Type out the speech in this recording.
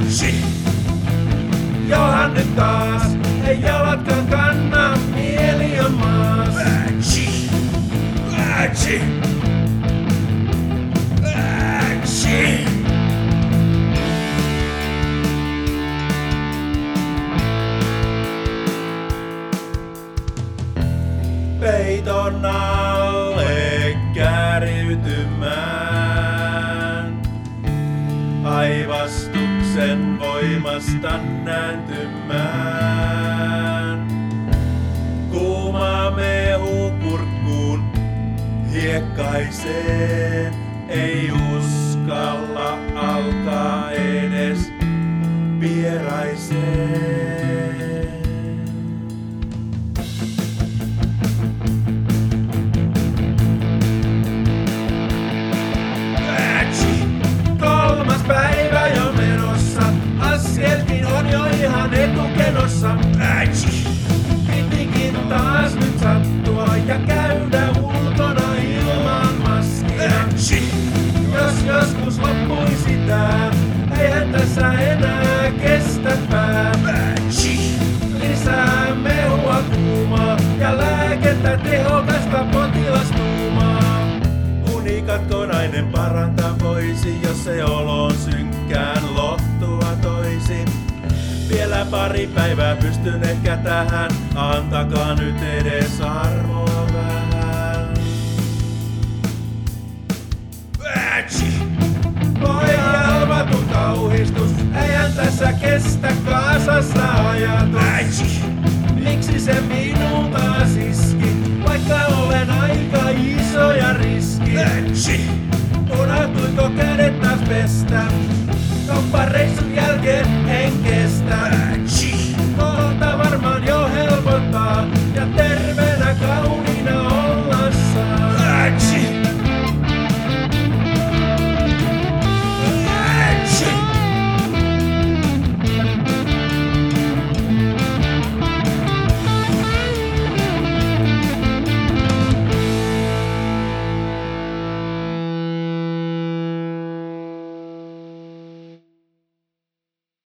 Johan nyt taas, ei jalatkaan kanna, mieli on maas. Peiton alle kääriytymään, aivastuksen voimasta nääntymään. Kuuma mehu kurkkuun hiekkaiseen, ei uskalla alkaa edes vieraiseen. Päivä jo menossa, askelkin on jo ihan etukenossa. Pitikin taas nyt sattua ja käydä ulkona ilman maskia. Jos joskus loppuisi tää, eihän tässä enää kestä pää. Lisää mehua kuumaa ja lääkettä tehokasta potilastuumaa. Unikatkonainen parantaa voisi, jos se olon synkkään lohtua toisi. Vielä pari päivää pystyn ehkä tähän, antakaa nyt edes arvoa vähän. Voi halvatun kauhistus, eihän tässä kestä kasassa ajatus. Miksi se minulta iski, vaikka olen aika iso ja riski? Unohtuiko kädet taas pestä? Kauppareissun jälkeen en kestä.